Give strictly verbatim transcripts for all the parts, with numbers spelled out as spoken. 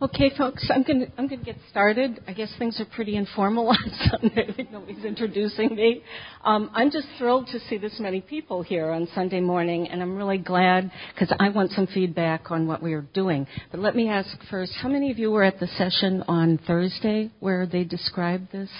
Okay, folks, I'm going to I'm going to get started. I guess things are pretty informal on Sunday. Nobody's introducing me. Um, I'm just thrilled to see this many people here on Sunday morning, and I'm really glad because I want some feedback on what we are doing. But let me ask first, how many of you were at the session on Thursday where they described this?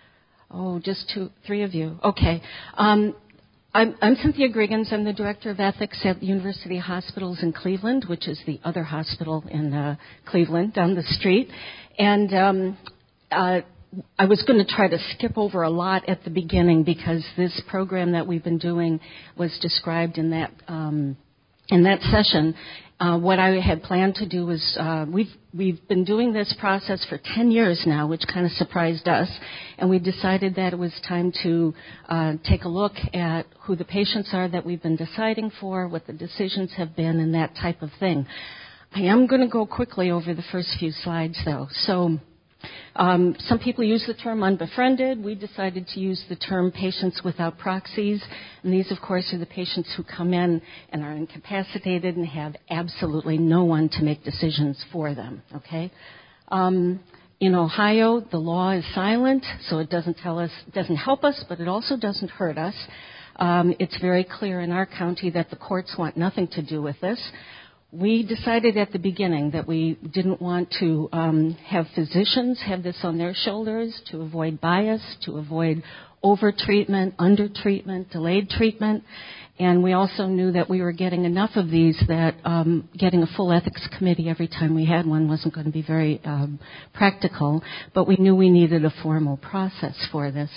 Oh, just two, three of you. Okay. Um, I'm, I'm Cynthia Griggins. I'm the Director of Ethics at University Hospitals in Cleveland, which is the other hospital in uh, Cleveland down the street. And um, uh, I was going to try to skip over a lot at the beginning because this program that we've been doing was described in that um, in that session. Uh, what I had planned to do was uh, we've we've been doing this process for ten years now, which kind of surprised us, and we decided that it was time to uh, take a look at who the patients are that we've been deciding for, what the decisions have been, and that type of thing. I am going to go quickly over the first few slides, though. So. Um, some people use the term unbefriended. We decided to use the term patients without proxies. And these, of course, are the patients who come in and are incapacitated and have absolutely no one to make decisions for them. Okay? Um, in Ohio, the law is silent, so it doesn't tell us, doesn't help us, but it also doesn't hurt us. Um, it's very clear in our county that the courts want nothing to do with this. We decided at the beginning that we didn't want to um, have physicians have this on their shoulders to avoid bias, to avoid over-treatment, under-treatment, delayed treatment. And we also knew that we were getting enough of these that um, getting a full ethics committee every time we had one wasn't going to be very um, practical. But we knew we needed a formal process for this.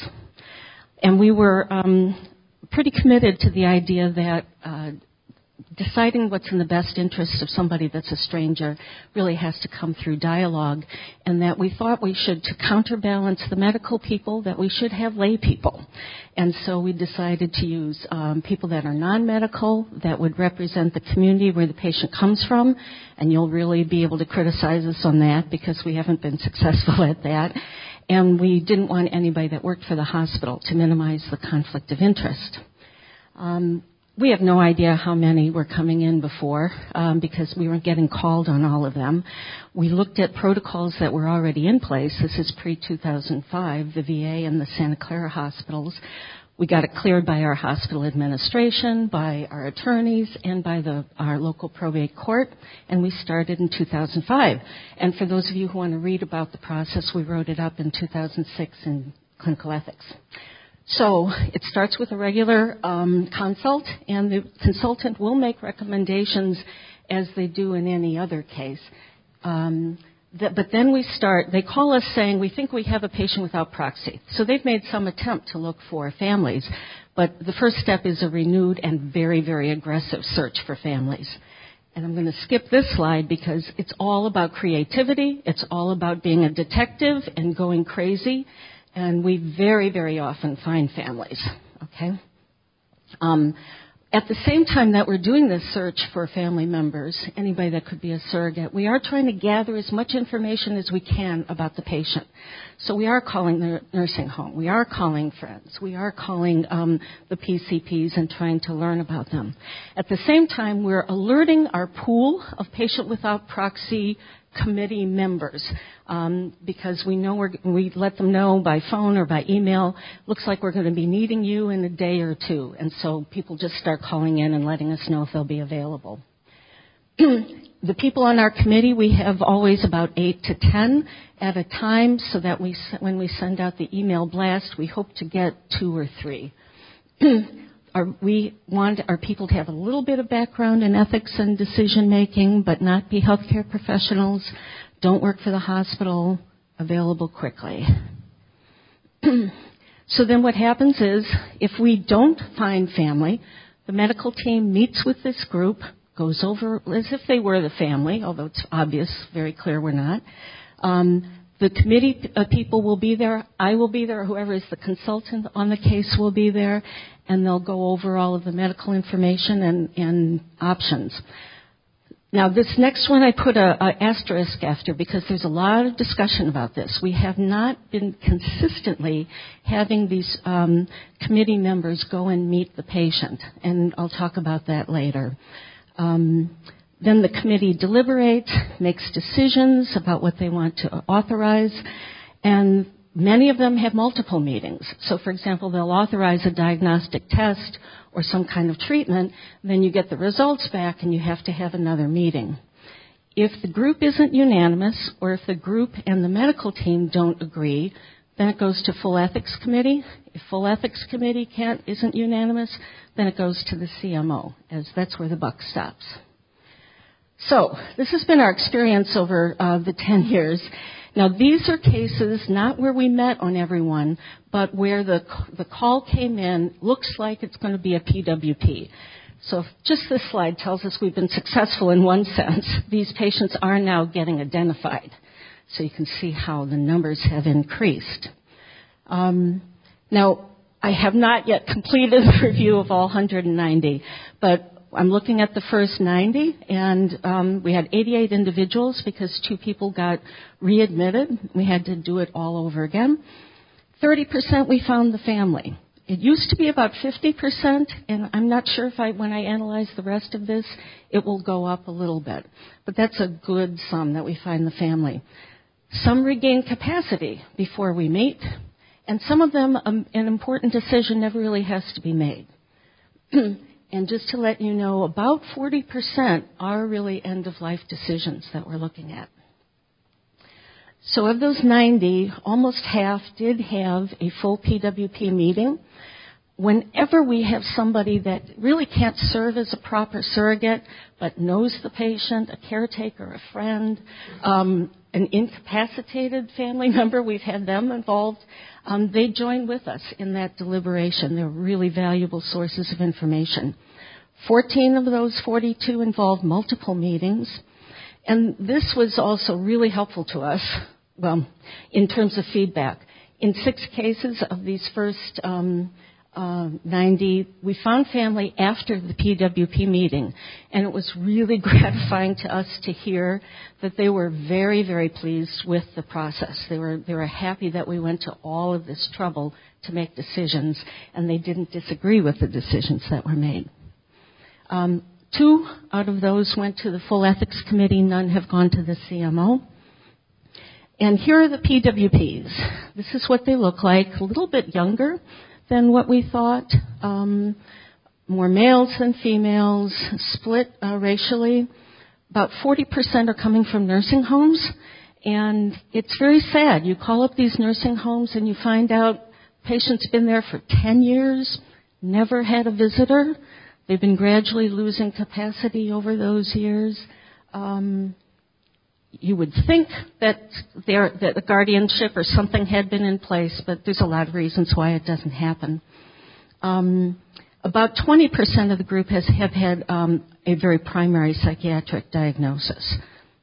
And we were um, pretty committed to the idea that uh, deciding what's in the best interest of somebody that's a stranger really has to come through dialogue, and that we thought we should, to counterbalance the medical people, that we should have lay people. And so we decided to use um, people that are non-medical, that would represent the community where the patient comes from, and you'll really be able to criticize us on that because we haven't been successful at that. And we didn't want anybody that worked for the hospital to minimize the conflict of interest. Um, We have no idea how many were coming in before um, because we weren't getting called on all of them. We looked at protocols that were already in place. This is pre two thousand five, the V A and the Santa Clara hospitals. We got it cleared by our hospital administration, by our attorneys, and by the, our local probate court, and we started in two thousand five. And for those of you who want to read about the process, we wrote it up in two thousand six in Clinical Ethics. So it starts with a regular um, consult, and the consultant will make recommendations as they do in any other case. Um, th- but then we start, they call us saying, we think we have a patient without proxy. So they've made some attempt to look for families, but the first step is a renewed and very, very aggressive search for families. And I'm going to skip this slide because it's all about creativity. It's all about being a detective and going crazy. And we very, very often find families, okay? Um, at the same time that we're doing this search for family members, anybody that could be a surrogate, we are trying to gather as much information as we can about the patient. So we are calling the nursing home. We are calling friends. We are calling um, the P C Ps and trying to learn about them. At the same time, we're alerting our pool of patient without proxy committee members um, because we know we're, we let them know by phone or by email, looks like we're going to be needing you in a day or two. And so people just start calling in and letting us know if they'll be available. The people on our committee, we have always about eight to ten at a time so that we, when we send out the email blast, we hope to get two or three. Our, we want our people to have a little bit of background in ethics and decision making, but not be healthcare professionals, don't work for the hospital, available quickly. So then what happens is, if we don't find family, the medical team meets with this group, goes over as if they were the family, although it's obvious, very clear we're not. Um, The committee uh, people will be there. I will be there. Whoever is the consultant on the case will be there. And they'll go over all of the medical information and, and options. Now, this next one I put a, a asterisk after because there's a lot of discussion about this. We have not been consistently having these um, committee members go and meet the patient. And I'll talk about that later. Um, Then the committee deliberates, makes decisions about what they want to authorize, and many of them have multiple meetings. So, for example, they'll authorize a diagnostic test or some kind of treatment, then you get the results back and you have to have another meeting. If the group isn't unanimous, or if the group and the medical team don't agree, then it goes to full ethics committee. If full ethics committee can't, isn't unanimous, then it goes to the C M O, as that's where the buck stops. So, this has been our experience over uh, the ten years. Now, these are cases not where we met on everyone, but where the the call came in, looks like it's going to be a P W P. So just this slide tells us we've been successful in one sense. These patients are now getting identified. So you can see how the numbers have increased. Um, now, I have not yet completed the review of all one hundred ninety, but I'm looking at the first ninety, and um, we had eighty-eight individuals because two people got readmitted. We had to do it all over again. thirty percent we found the family. It used to be about fifty percent, and I'm not sure if I, when I analyze the rest of this, it will go up a little bit. But that's a good sum that we find the family. Some regain capacity before we meet, and some of them, um, an important decision never really has to be made. And just to let you know, about forty percent are really end-of-life decisions that we're looking at. So of those ninety, almost half did have a full P W P meeting. Whenever we have somebody that really can't serve as a proper surrogate, but knows the patient, a caretaker, a friend, um, an incapacitated family member, we've had them involved, um, they join with us in that deliberation. They're really valuable sources of information. fourteen of those forty-two involved multiple meetings. And this was also really helpful to us, well, in terms of feedback. In six cases of these first um, uh, ninety, we found family after the P W P meeting. And it was really gratifying to us to hear that they were very, very pleased with the process. They were, they were happy that we went to all of this trouble to make decisions, and they didn't disagree with the decisions that were made. Um, Two out of those went to the full ethics committee. None have gone to the C M O. And here are the P W Ps. This is what they look like, a little bit younger than what we thought, um, more males than females, split uh, racially. About forty percent are coming from nursing homes, and it's very sad. You call up these nursing homes and you find out patient's been there for ten years, never had a visitor. They've been gradually losing capacity over those years. Um, you would think that there, that a guardianship or something had been in place, but there's a lot of reasons why it doesn't happen. Um, about twenty percent of the group has have had um, a very primary psychiatric diagnosis.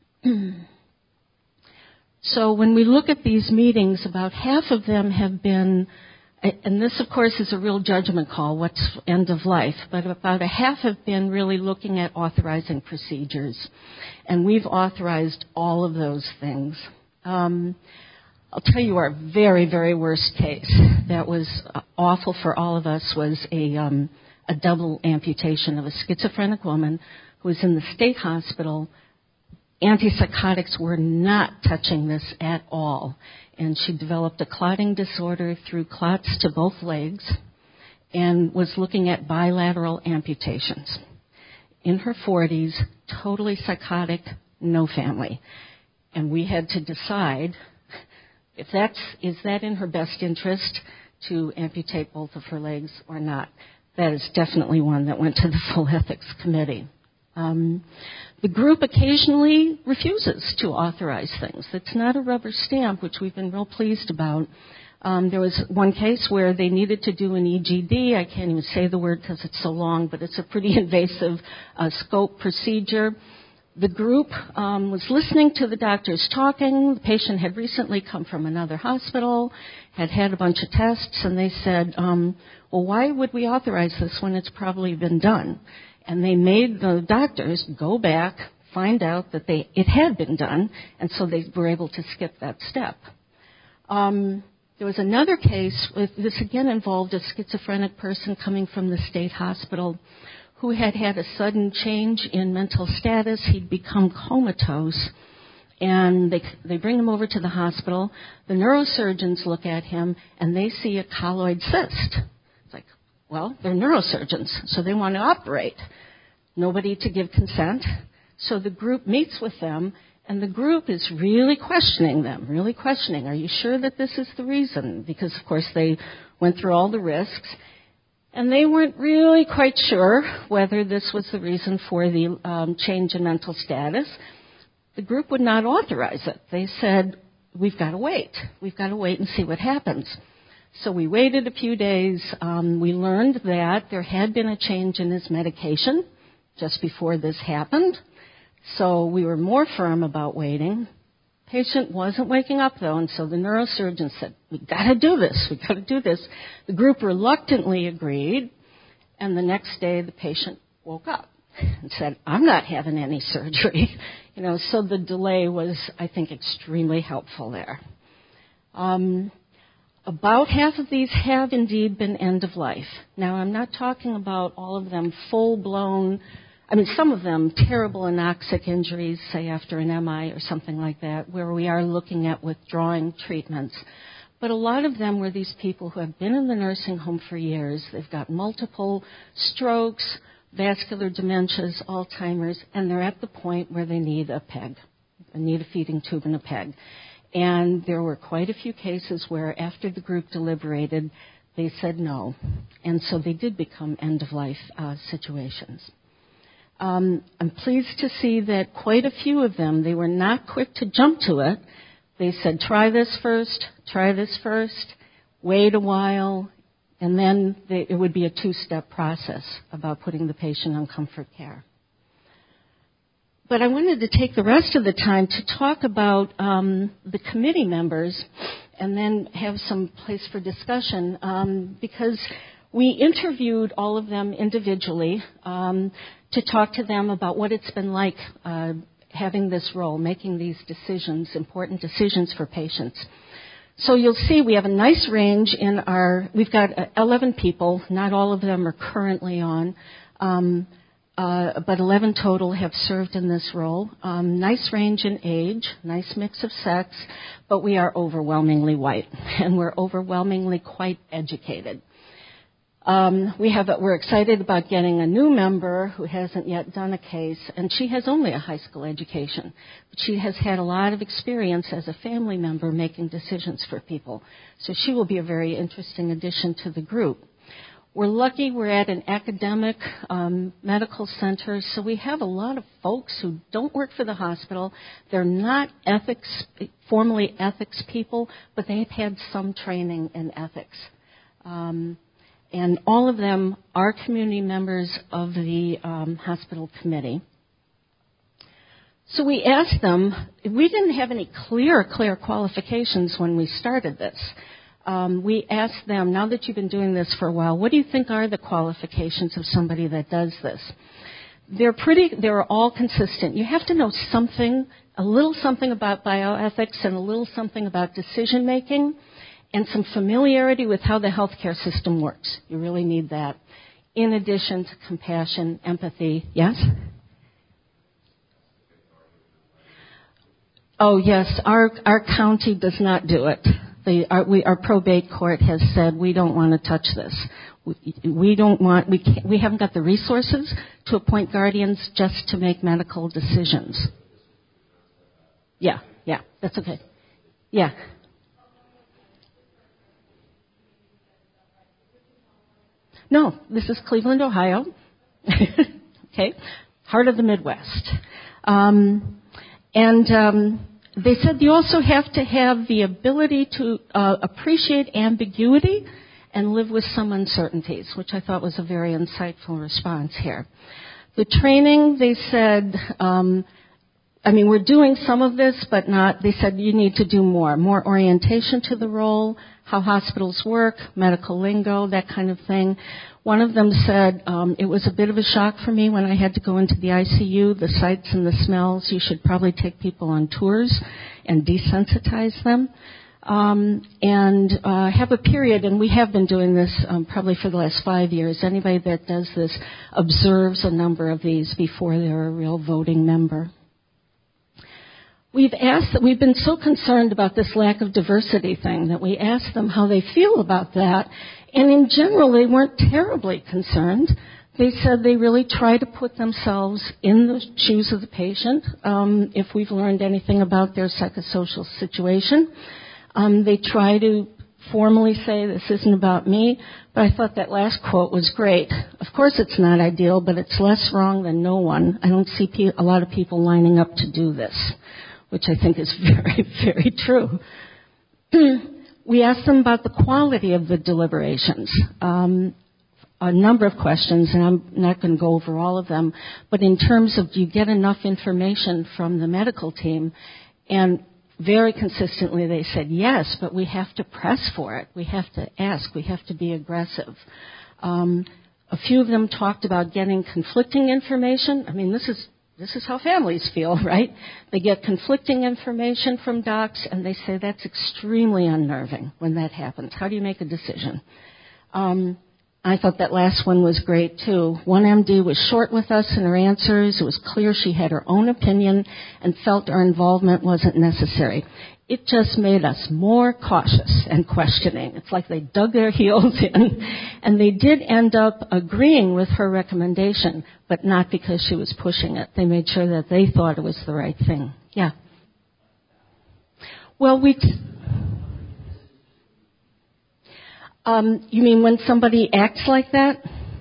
So when we look at these meetings, about half of them have been, and this, of course, is a real judgment call, what's end of life, but about a half have been really looking at authorizing procedures. And we've authorized all of those things. Um, I'll tell you our very, very worst case that was awful for all of us was a, um, a double amputation of a schizophrenic woman who was in the state hospital. Antipsychotics were not touching this at all. And she developed a clotting disorder through clots to both legs and was looking at bilateral amputations. In her forties, totally psychotic, no family. And we had to decide if that's, is that in her best interest to amputate both of her legs or not. That is definitely one that went to the full ethics committee. Um, the group occasionally refuses to authorize things. It's not a rubber stamp, which we've been real pleased about. Um, there was one case where they needed to do an E G D. I can't even say the word because it's so long, but it's a pretty invasive uh, scope procedure. The group um, was listening to the doctors talking. The patient had recently come from another hospital, had had a bunch of tests, and they said, um, well, why would we authorize this when it's probably been done? And they made the doctors go back, find out that they it had been done, and so they were able to skip that step. Um, there was another case, with, this again involved a schizophrenic person coming from the state hospital who had had a sudden change in mental status. He'd become comatose. And they, they bring him over to the hospital. The neurosurgeons look at him, and they see a colloid cyst. It's like, well, they're neurosurgeons, so they want to operate. Nobody to give consent. So the group meets with them, and the group is really questioning them, really questioning, are you sure that this is the reason? Because, of course, they went through all the risks, and they weren't really quite sure whether this was the reason for the um, change in mental status. The group would not authorize it. They said, we've got to wait. We've got to wait and see what happens. So we waited a few days. Um, we learned that there had been a change in his medication just before this happened. So we were more firm about waiting. Patient wasn't waking up, though, and so the neurosurgeon said, we've got to do this. We've got to do this. The group reluctantly agreed, and the next day the patient woke up and said, I'm not having any surgery. You know, so the delay was, I think, extremely helpful there. Um, about half of these have indeed been end of life. Now, I'm not talking about all of them full-blown, I mean, some of them terrible anoxic injuries, say after an M I or something like that, where we are looking at withdrawing treatments. But a lot of them were these people who have been in the nursing home for years. They've got multiple strokes, vascular dementias, Alzheimer's, and they're at the point where they need a peg, they need a feeding tube and a peg. And there were quite a few cases where after the group deliberated, they said no. And so they did become end-of-life uh, situations. Um, I'm pleased to see that quite a few of them, they were not quick to jump to it. They said, try this first, try this first, wait a while, and then they, it would be a two-step process about putting the patient on comfort care. But I wanted to take the rest of the time to talk about um, the committee members and then have some place for discussion um, because we interviewed all of them individually um, to talk to them about what it's been like uh, having this role, making these decisions, important decisions for patients. So you'll see we have a nice range in our, we've got eleven people, not all of them are currently on, um, uh, but eleven total have served in this role. Um, nice range in age, nice mix of sex, but we are overwhelmingly white, and we're overwhelmingly quite educated. Um, we have, we're excited about getting a new member who hasn't yet done a case, and she has only a high school education. But she has had a lot of experience as a family member making decisions for people. So she will be a very interesting addition to the group. We're lucky we're at an academic um, medical center, so we have a lot of folks who don't work for the hospital. They're not ethics, formally ethics people, but they've had some training in ethics. Um, And all of them are community members of the um, hospital committee. So we asked them, we didn't have any clear, clear qualifications when we started this. Um, we asked them, now that you've been doing this for a while, what do you think are the qualifications of somebody that does this? They're pretty, they're all consistent. You have to know something, a little something about bioethics and a little something about decision making, and some familiarity with how the healthcare system works. You really need that. In addition to compassion, empathy. Yes? Oh, yes. Our our county does not do it. The, our, we, our probate court has said we don't want to touch this. We, we don't want. We can't, we haven't got the resources to appoint guardians just to make medical decisions. Yeah, yeah, that's okay. Yeah. No, this is Cleveland, Ohio. Okay, heart of the Midwest. Um, and um, they said you also have to have the ability to uh, appreciate ambiguity and live with some uncertainties, which I thought was a very insightful response here. The training, they said, um, I mean, we're doing some of this, but not, they said you need to do more, more orientation to the role, how hospitals work, medical lingo, that kind of thing. One of them said, um, it was a bit of a shock for me when I had to go into the I C U, the sights and the smells. You should probably take people on tours and desensitize them. um, and uh, have a period, and we have been doing this um, probably for the last five years. Anybody that does this observes a number of these before they're a real voting member. We've asked that we've been so concerned about this lack of diversity thing that we asked them how they feel about that, and in general they weren't terribly concerned. They said they really try to put themselves in the shoes of the patient. Um, if we've learned anything about their psychosocial situation, um, they try to formally say this isn't about me. But I thought that last quote was great. Of course, it's not ideal, but it's less wrong than no one. I don't see pe- a lot of people lining up to do this, which I think is very, very true. We asked them about the quality of the deliberations. Um, a number of questions, and I'm not going to go over all of them, but in terms of do you get enough information from the medical team? And very consistently they said yes, but we have to press for it. We have to ask. We have to be aggressive. Um, a few of them talked about getting conflicting information. I mean, this is This is how families feel, right? They get conflicting information from docs, and they say that's extremely unnerving when that happens. How do you make a decision? Um, I thought that last one was great, too. One M D was short with us in her answers. It was clear she had her own opinion and felt our involvement wasn't necessary. It just made us more cautious and questioning. It's like they dug their heels in. And they did end up agreeing with her recommendation, but not because she was pushing it. They made sure that they thought it was the right thing. Yeah. Well, we... T- um, you mean when somebody acts like that?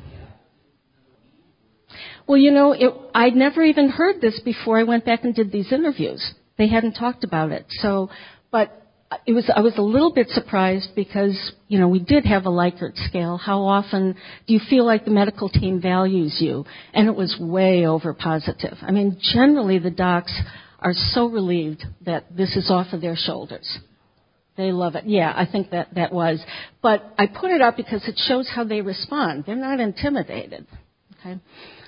Well, you know, it, I'd never even heard this before I went back and did these interviews. They hadn't talked about it. So, but it was, I was a little bit surprised because, you know, we did have a Likert scale. How often do you feel like the medical team values you? And it was way over positive. I mean, generally the docs are so relieved that this is off of their shoulders. They love it. Yeah, I think that that was. But I put it up because it shows how they respond. They're not intimidated. Okay.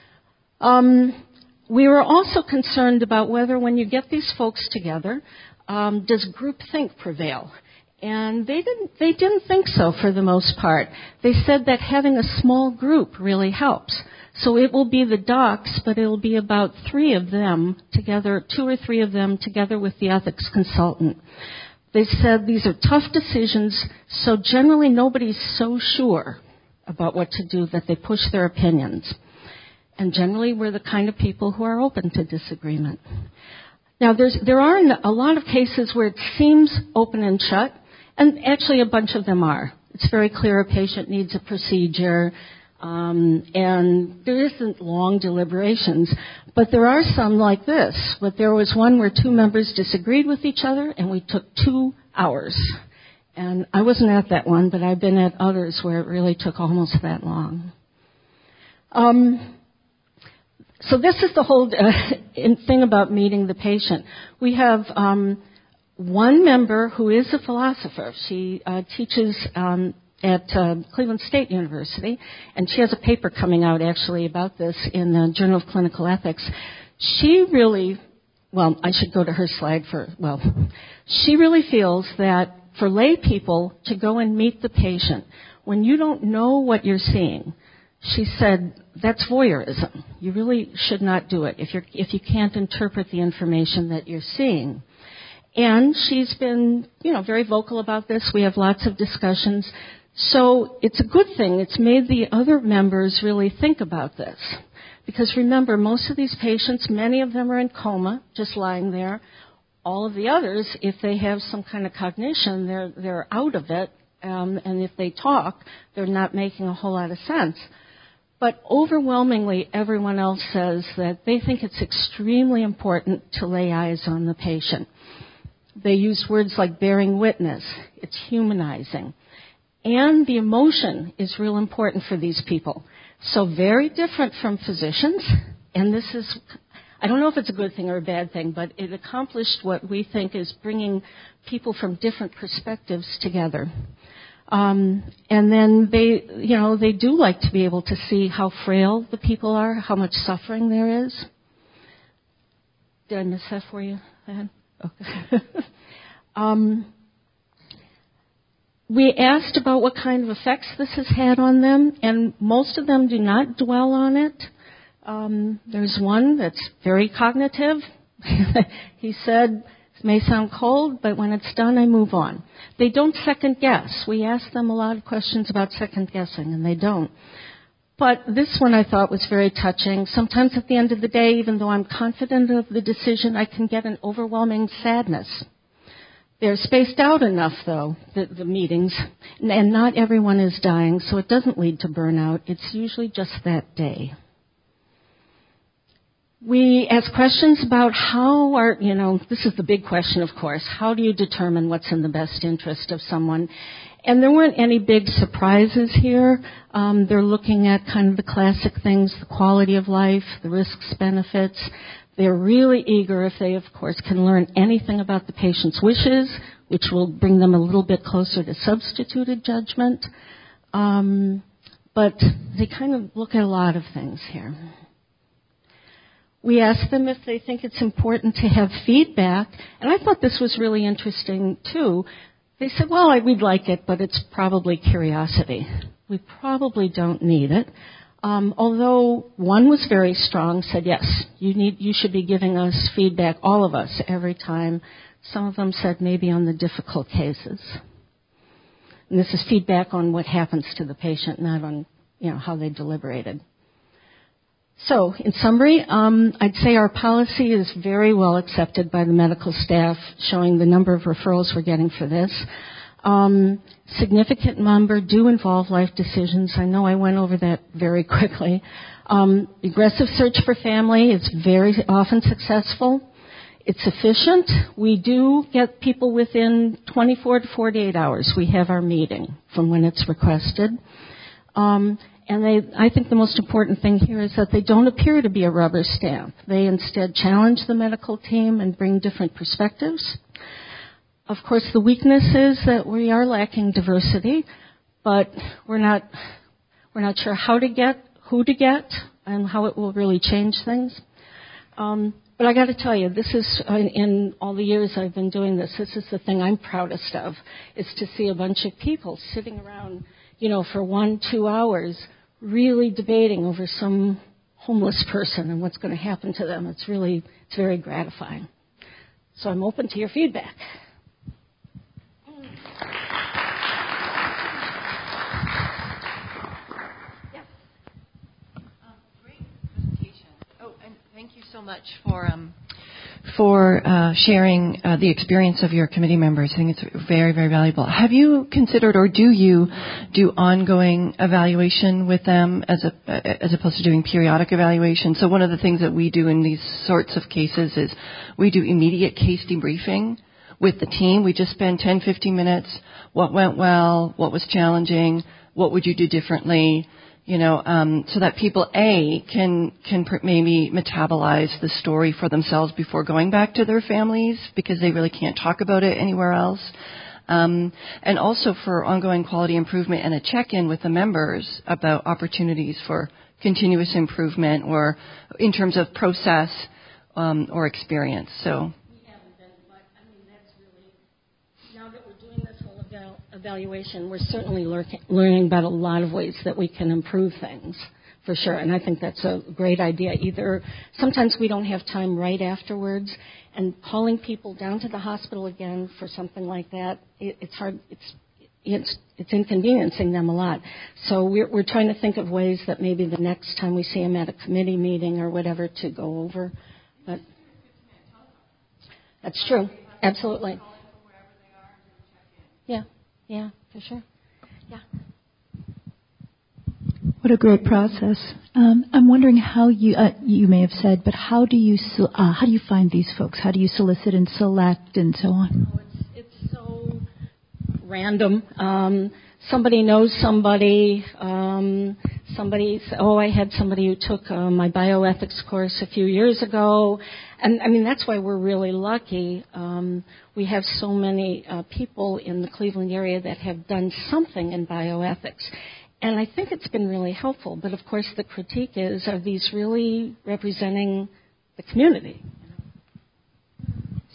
Um, We were also concerned about whether when you get these folks together, um, does groupthink prevail? And they didn't, they didn't think so for the most part. They said that having a small group really helps. So it will be the docs, but it will be about three of them together, two or three of them together with the ethics consultant. They said these are tough decisions, so generally nobody's so sure about what to do that they push their opinions. And generally, we're the kind of people who are open to disagreement. Now, there's, there are a lot of cases where it seems open and shut, and actually a bunch of them are. It's very clear a patient needs a procedure, um, and there isn't long deliberations. But there are some like this. But there was one where two members disagreed with each other, and we took two hours. And I wasn't at that one, but I've been at others where it really took almost that long. Um... So this is the whole uh, thing about meeting the patient. We have um, one member who is a philosopher. She uh, teaches um, at uh, Cleveland State University, and she has a paper coming out actually about this in the Journal of Clinical Ethics. She really, well, I should go to her slide for, well, she really feels that for lay people to go and meet the patient, when you don't know what you're seeing, she said, that's voyeurism. You really should not do it if you're if you can't interpret the information that you're seeing. And she's been, you know, very vocal about this. We have lots of discussions. So it's a good thing. It's made the other members really think about this. Because remember, most of these patients, many of them are in coma, just lying there. All of the others, if they have some kind of cognition, they're they're out of it. Um, and if they talk, they're not making a whole lot of sense. But overwhelmingly, everyone else says that they think it's extremely important to lay eyes on the patient. They use words like bearing witness. It's humanizing. And the emotion is real important for these people. So very different from physicians. And this is, I don't know if it's a good thing or a bad thing, but it accomplished what we think is bringing people from different perspectives together. Um, and then they, you know, they do like to be able to see how frail the people are, how much suffering there is. Did I miss that for you? Okay. um, we asked about what kind of effects this has had on them, and most of them do not dwell on it. Um, there's one that's very cognitive. He said, it may sound cold, but when it's done, I move on. They don't second guess. We ask them a lot of questions about second guessing, and they don't. But this one I thought was very touching. Sometimes at the end of the day, even though I'm confident of the decision, I can get an overwhelming sadness. They're spaced out enough, though, the, the meetings, and not everyone is dying, so it doesn't lead to burnout. It's usually just that day. We ask questions about how are, you know, this is the big question, of course, how do you determine what's in the best interest of someone? And there weren't any big surprises here. Um, they're looking at kind of the classic things, the quality of life, the risks, benefits. They're really eager, if they, of course, can learn anything about the patient's wishes, which will bring them a little bit closer to substituted judgment. Um, but they kind of look at a lot of things here. We asked them if they think it's important to have feedback, and I thought this was really interesting, too. They said, well, I, we'd like it, but it's probably curiosity. We probably don't need it. Um, although one was very strong, said, yes, you need, you should be giving us feedback, all of us, every time. Some of them said maybe on the difficult cases. And this is feedback on what happens to the patient, not on, you know, how they deliberated. So, in summary, um, I'd say our policy is very well accepted by the medical staff, showing the number of referrals we're getting for this. Um, significant number do involve life decisions. I know I went over that very quickly. Um, aggressive search for family is very often successful. It's efficient. We do get people within twenty-four to forty-eight hours. We have our meeting from when it's requested. Um, And they, I think the most important thing here is that they don't appear to be a rubber stamp. They instead challenge the medical team and bring different perspectives. Of course, the weakness is that we are lacking diversity, but we're not, we're not sure how to get, who to get, and how it will really change things. Um, but I got to tell you, this is, in, in all the years I've been doing this, this is the thing I'm proudest of, is to see a bunch of people sitting around, you know, for one, two hours, really debating over some homeless person and what's going to happen to them. It's really, it's very gratifying. So I'm open to your feedback. Yeah. Uh, great presentation. Oh, and thank you so much for um, for uh, sharing uh, the experience of your committee members. I think it's very, very valuable. Have you considered, or do you do ongoing evaluation with them as a, as opposed to doing periodic evaluation? So one of the things that we do in these sorts of cases is we do immediate case debriefing with the team. We just spend ten, fifteen minutes. What went well? What was challenging? What would you do differently? You know, um, so that people, A, can can pr- maybe metabolize the story for themselves before going back to their families because they really can't talk about it anywhere else. Um, and also for ongoing quality improvement and a check-in with the members about opportunities for continuous improvement or in terms of process um, or experience. So. Evaluation, we're certainly lear- learning about a lot of ways that we can improve things, for sure. And I think that's a great idea. Either sometimes we don't have time right afterwards, and calling people down to the hospital again for something like that, it, it's hard. It's it's it's inconveniencing them a lot. So we're we're trying to think of ways that maybe the next time we see them at a committee meeting or whatever to go over. But that's true. Absolutely. Yeah. Yeah, for sure. Yeah. What a great process. Um, I'm wondering how you, uh, you may have said, but how do you uh, how do you find these folks? How do you solicit and select and so on? Oh, it's, it's so random. Um, somebody knows somebody. Um, somebody, oh, I had somebody who took uh, my bioethics course a few years ago. And, I mean, that's why we're really lucky. Um, we have so many uh, people in the Cleveland area that have done something in bioethics. And I think it's been really helpful. But, of course, the critique is, are these really representing the community?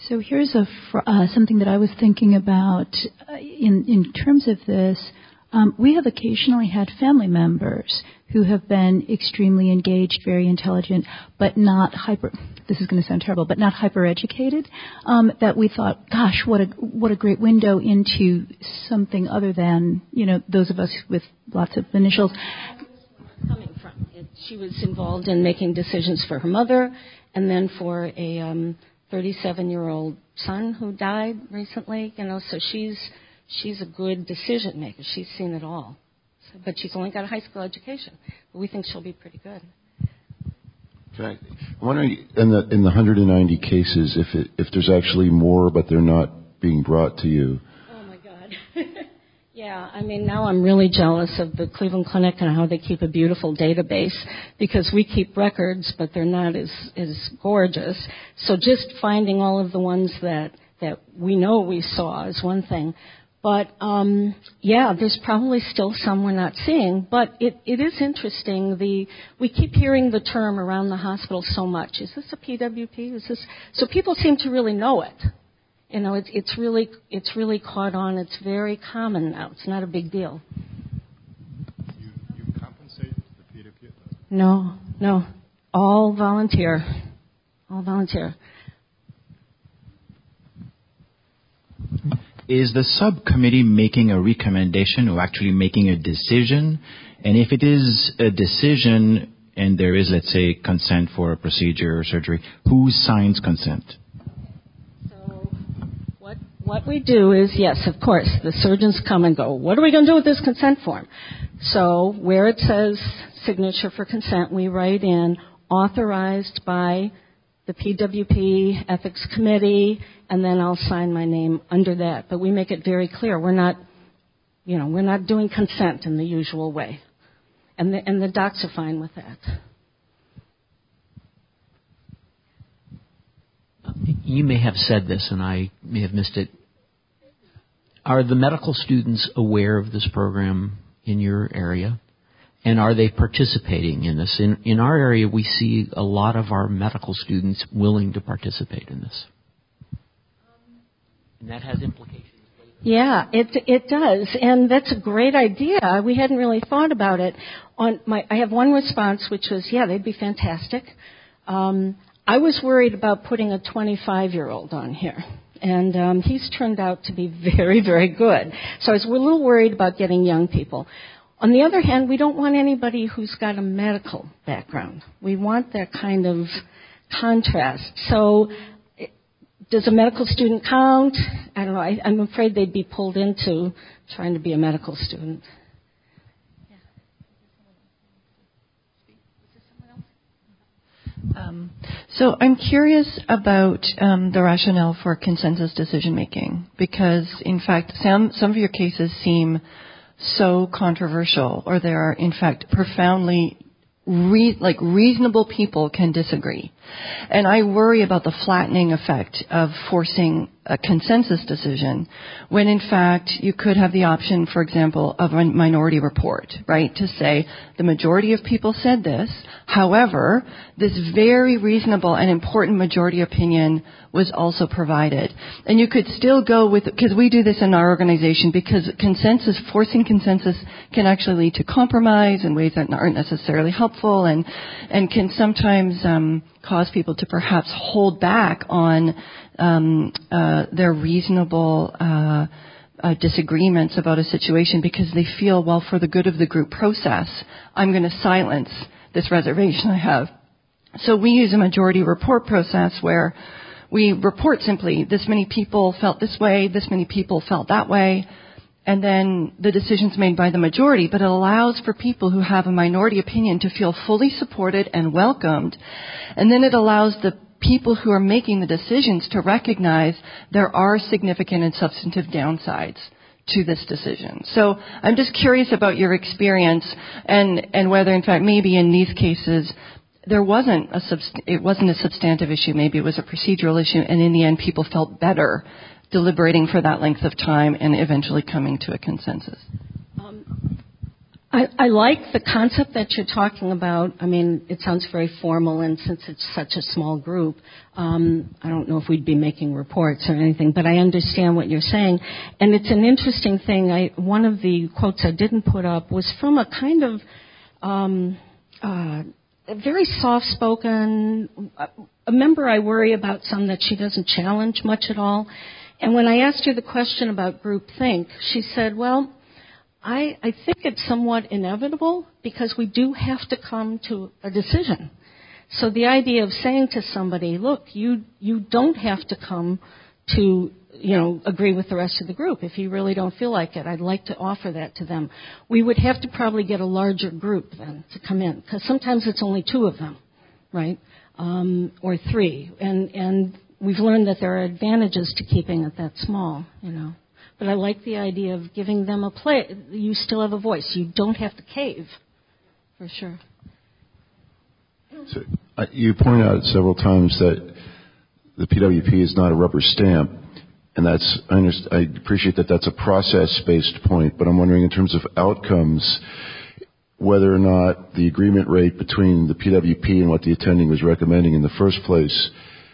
So here's a fr- uh, something that I was thinking about uh, in in terms of this. Um, we have occasionally had family members who have been extremely engaged, very intelligent, but not hyper. This is going to sound terrible, but not hyper educated. Um, that we thought, gosh, what a what a great window into something other than you know those of us with lots of initials. Coming from it, she was involved in making decisions for her mother, and then for a um, thirty-seven-year-old son who died recently. You know, so she's. She's a good decision maker. She's seen it all. So, but she's only got a high school education. But we think she'll be pretty good. Can I, I'm wondering, in the, in the one hundred ninety cases, if it, if there's actually more, but they're not being brought to you. Oh, my God. Yeah, I mean, now I'm really jealous of the Cleveland Clinic and how they keep a beautiful database, because we keep records, but they're not as, as gorgeous. So just finding all of the ones that, that we know we saw is one thing. But, um, yeah, there's probably still some we're not seeing. But it, it is interesting. The we keep hearing the term around the hospital so much. Is this a P W P? Is this? So people seem to really know it. You know, it's it's really it's really caught on. It's very common now. It's not a big deal. You, you compensate the P W P? No, no, all volunteer, all volunteer. Is the subcommittee making a recommendation or actually making a decision? And if it is a decision and there is, let's say, consent for a procedure or surgery, who signs consent? So what what we do is, yes, of course, the surgeons come and go, what are we going to do with this consent form? So where it says signature for consent, we write in authorized by the P W P Ethics Committee, and then I'll sign my name under that. But we make it very clear we're not, you know, we're not doing consent in the usual way, and the, and the docs are fine with that. You may have said this, and I may have missed it. Are the medical students aware of this program in your area? And are they participating in this? In, in our area, we see a lot of our medical students willing to participate in this. And that has implications. Yeah, it it does, and that's a great idea. We hadn't really thought about it. On my, I have one response, which was, yeah, they'd be fantastic. Um, I was worried about putting a twenty-five-year-old on here, and um, he's turned out to be very, very good. So I was a little worried about getting young people. On the other hand, we don't want anybody who's got a medical background. We want that kind of contrast. So does a medical student count? I don't know. I, I'm afraid they'd be pulled into trying to be a medical student. Um, so I'm curious about um, the rationale for consensus decision making, because in fact some some of your cases seem so controversial, or they are in fact profoundly re- like reasonable people can disagree. And I worry about the flattening effect of forcing a consensus decision when in fact you could have the option, for example, of a minority report, right? To say the majority of people said this, however, this very reasonable and important majority opinion was also provided. And you could still go with, because we do this in our organization, because consensus, forcing consensus can actually lead to compromise in ways that aren't necessarily helpful and, and can sometimes um, cause people to perhaps hold back on um, uh, their reasonable uh, uh, disagreements about a situation because they feel, well, for the good of the group process, I'm going to silence this reservation I have. So we use a majority report process where we report simply, this many people felt this way, this many people felt that way, and then the decision's made by the majority, but it allows for people who have a minority opinion to feel fully supported and welcomed, and then it allows the people who are making the decisions to recognize there are significant and substantive downsides to this decision. So I'm just curious about your experience and, and whether, in fact, maybe in these cases, there wasn't a subst- it wasn't a substantive issue. Maybe it was a procedural issue, and in the end, people felt better deliberating for that length of time and eventually coming to a consensus. Um, I, I like the concept that you're talking about. I mean, it sounds very formal, and since it's such a small group, um, I don't know if we'd be making reports or anything, but I understand what you're saying. And it's an interesting thing. I, one of the quotes I didn't put up was from a kind of um, uh, a very soft-spoken, a member I worry about some that she doesn't challenge much at all. And when I asked her the question about groupthink, she said, well, I, I think it's somewhat inevitable because we do have to come to a decision. So the idea of saying to somebody, look, you, you don't have to come to, you know, agree with the rest of the group. If you really don't feel like it, I'd like to offer that to them. We would have to probably get a larger group then to come in because sometimes it's only two of them, right, um, or three. And, and we've learned that there are advantages to keeping it that small, you know. But I like the idea of giving them a play. You still have a voice. You don't have to cave, for sure. So, uh, you point out several times that the P W P is not a rubber stamp, and that's I, understand, I appreciate that that's a process-based point. But I'm wondering, in terms of outcomes, whether or not the agreement rate between the P W P and what the attending was recommending in the first place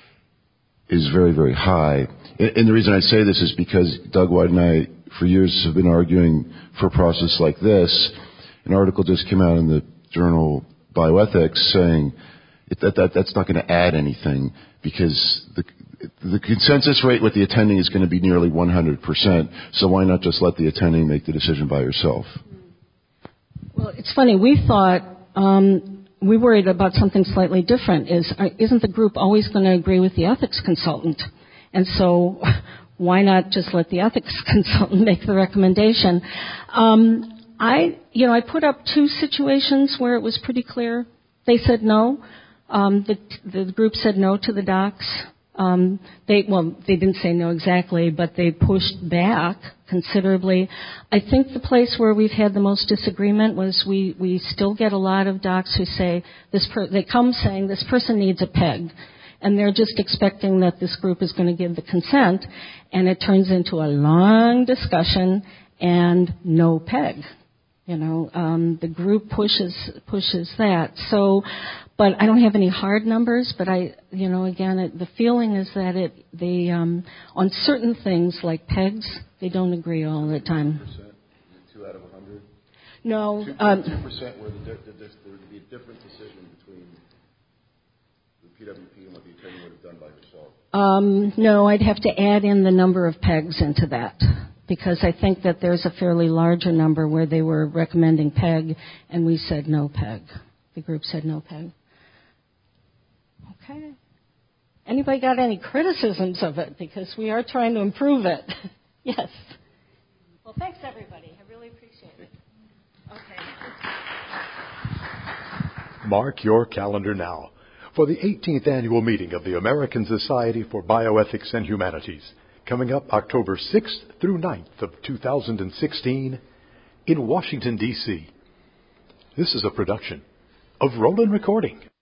is very, very high. And the reason I say this is because Doug White and I, for years, have been arguing for a process like this. An article just came out in the journal Bioethics saying that, that that's not going to add anything because the, the consensus rate with the attending is going to be nearly one hundred percent. So why not just let the attending make the decision by herself? Well, it's funny. We thought um, we worried about something slightly different. Is uh, isn't the group always going to agree with the ethics consultant? And so why not just let the ethics consultant make the recommendation? Um, I, you know, I put up two situations where it was pretty clear. They said no. Um, the, the group said no to the docs. Um, they, well, they didn't say no exactly, but they pushed back considerably. I think the place where we've had the most disagreement was we, we still get a lot of docs who say this. Per- they come saying this person needs a PEG. And they're just expecting that this group is going to give the consent, and it turns into a long discussion and no PEG. You know, um, the group pushes pushes that. So, but I don't have any hard numbers. But I, you know, again, it, the feeling is that it they um, on certain things like PEGs, they don't agree all the time. Two out of a hundred. No, two um, percent where the, the, the, there would be a different decision between the P W P and what the attending would have done by herself. Um, no, I'd have to add in the number of PEGs into that because I think that there's a fairly larger number where they were recommending PEG and we said no PEG. The group said no PEG. Okay. Anybody got any criticisms of it? Because we are trying to improve it. Yes. Well, thanks, everybody. I really appreciate it. Okay. Mark your calendar now for the eighteenth annual meeting of the American Society for Bioethics and Humanities, coming up October sixth through ninth of two thousand sixteen in Washington, D C This is a production of Roland Recording.